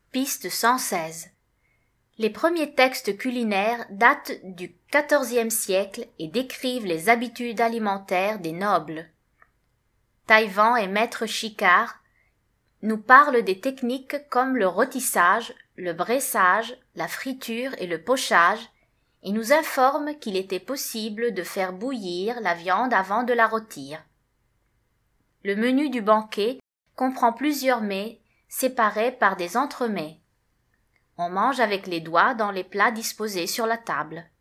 Piste 116. Les premiers textes culinaires datent du XIVe siècle et décrivent les habitudes alimentaires des nobles. Taillevent et Maître Chicard nous parlent des techniques comme le rôtissage, le bressage, la friture et le pochage, et nous informent qu'il était possible de faire bouillir la viande avant de la rôtir. Le menu du banquet comprend plusieurs mets séparés par des entremets. On mange avec les doigts dans les plats disposés sur la table.